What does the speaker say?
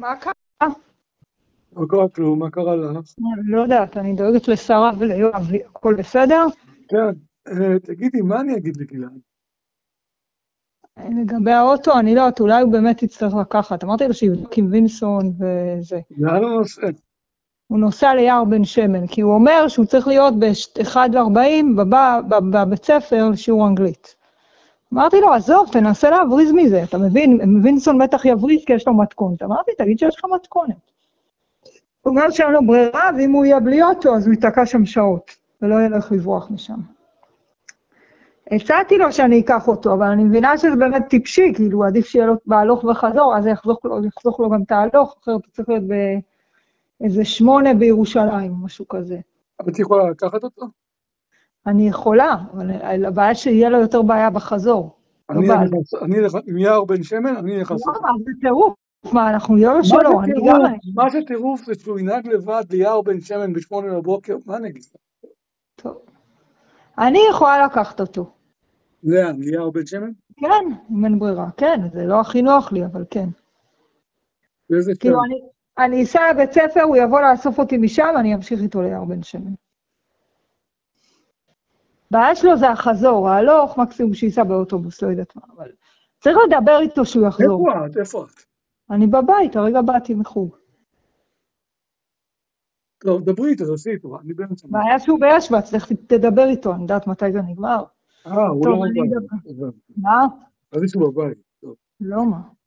מה קרה? לא קרה כלום, מה קרה לך? לא יודעת, אני דואגת לשרה וליואב, הכל בסדר? כן, תגידי, מה אני אגיד לגלעד? לגבי האוטו, אני לא יודעת, אולי הוא באמת יצטרך לקחת. אמרתי לו שיבדוק עם וינסון וזה. לאן הוא נוסע? הוא נוסע ליער בן שמן, כי הוא אומר שהוא צריך להיות ב-1:40 בבית ספר לשיעור אנגלית. אמרתי לו, עזוב, תנסה להבריז מזה, אתה מבין? וינסון בטח יבריז כי יש לו מתכונת. אמרתי, תגיד שיש לך מתכונת. הוא אומר שאין לו ברירה, ואם הוא יהיה בלי אוטו, אז הוא ייתקע שם שעות, ולא ילך לברוח משם. הצעתי לו שאני אקח אותו, אבל אני מבינה שזה באמת טיפשי, כאילו עדיף שיהיה לו בהלוך וחזור, אז יחזוך לו גם את ההלוך, אחרת הוא צריך להיות באיזה 8 בירושלים, משהו כזה. אבל את יכולה לקחת אותו? אני יכולה, אבל הבעיה שיהיה לו יותר בעיה בחזור. אני אלך עם יער בן שמן, אני אלך לעשות. למה? זה טירוף. מה, אנחנו יאללה שלו, אני גם... מה שטירוף זה שהוא ינהג לבד ליער בן שמן ב8 בבוקר, מה נגיד? טוב. אני יכולה לקחת אותו. לאן, ליער בן שמן? כן, אם אין ברירה. כן, זה לא הכי נוח לי, אבל כן. באיזה כאילו, שם? אני אסע לבית ספר, הוא יבוא לאסוף אותי משם, אני אמשיך איתו ליער בן שמן. בעיה שלו זה החזור, ההלוך, מקסימום שייסע באוטובוס, לא יודעת מה, אבל צריך לדבר איתו שהוא יחזור. איפה את? אני בבית, הרגע באתי מחוג. טוב, דברי איתו, תעשי איתו, אני באמצע. בעיה שהוא בישבץ, לך תדבר איתו, אני יודעת מתי זה נגמר. הוא לא בבית. מה? אז שהוא בבית. לא מה.